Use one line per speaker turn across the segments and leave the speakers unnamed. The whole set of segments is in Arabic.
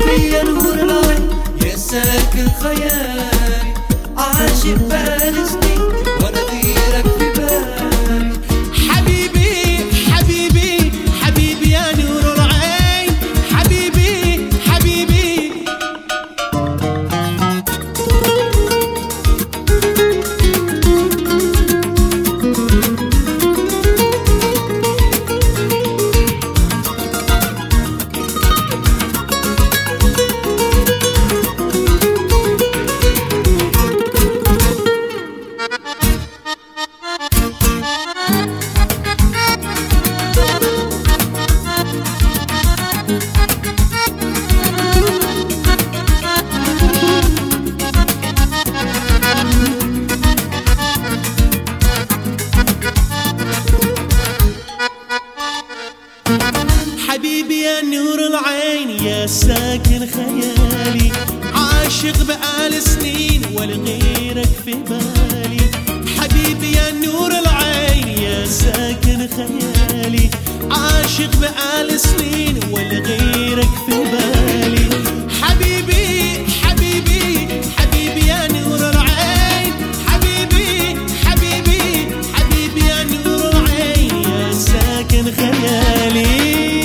حبيبي يا نور العين يا ساكن خيالي، عاشق بقالي سنين وانا غيرك في بالي.
حبيبي حبيبي حبيبي يا نور العين، حبيبي حبيبي. حبيبي يا نور العين يا ساكن خيالي، عاشق بقالي سنين ولا غيرك في بالي. حبيبي يا نور العين يا ساكن خيالي، عاشق بقالي سنين ولا غيرك في بالي. حبيبي حبيبي حبيبي يا نور العين، حبيبي حبيبي حبيبي يا نور العين يا ساكن خيالي.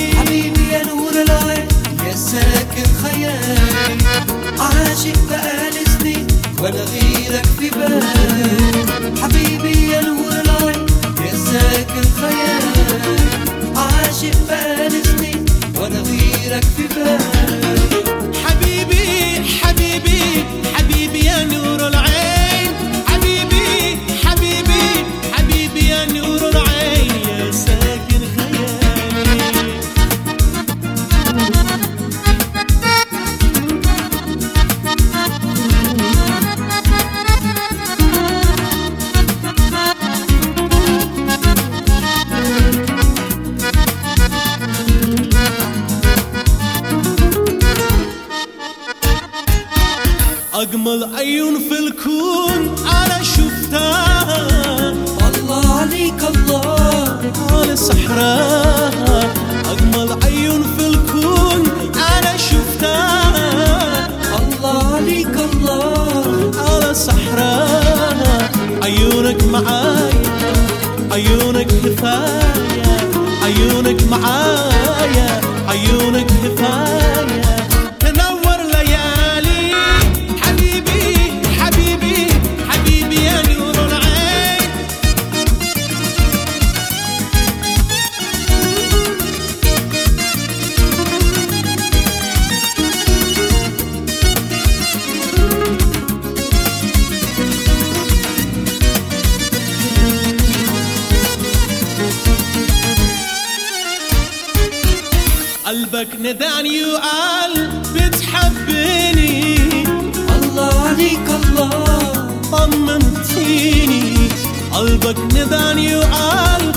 ساكن خيالي، عاشق بقالي سنين ولا غيرك في بالي. حبيبي يا نور العين يا ساكن خيالي، عاشق بقالي سنين ولا غيرك في بالي.
حبيبي حبيبي حبيبي يا نور العين، حبيبي حبيبي حبيبي يا نور العين يا ساكن خيالي. أجمل عيون في الكون أنا شفتها،
الله عليك الله
على صحراها. أجمل عيون في الكون أنا شفتها،
الله عليك الله
على صحراها. عيونك معايا عيونك كفاية، عيونك معايا عيونك كفاية. تنور ليالي حبيبي حبيبي حبيبي يا نور العين. قلبك نداني وقال بتحبني،
الله عليك الله
طمنتيني. قلبك نداني وقال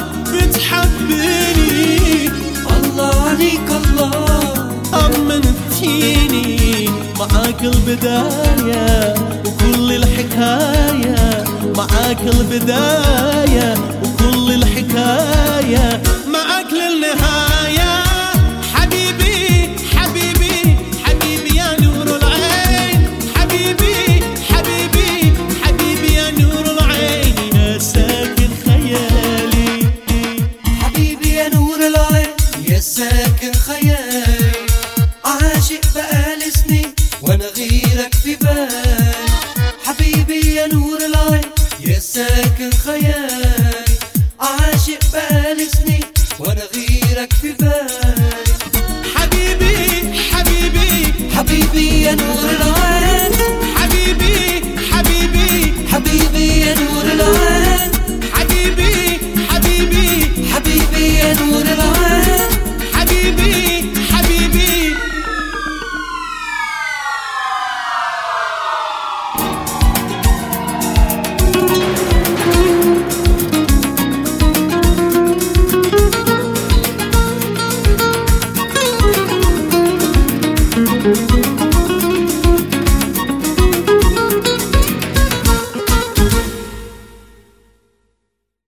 بتحبني،
الله عليك الله
طمنتيني. معاك البداية وكل الحكاية، معاك البداية وكل الحكاية، معاك للنهاية. حبيبي حبيبي حبيبي يا نور العين، حبيبي حبيبي حبيبي يا نور العين يا ساكن خيالي.
حبيبي يا نور العين يا ساكن خيالي، عاشق بقالي سنين وانا غيرك في بالي. حبيبي يا نور العين يا ساكن خيالي، عاشق بقالي سنين وانا غيرك في بالي.
حبيبي حبيبي
حبيبي يا نور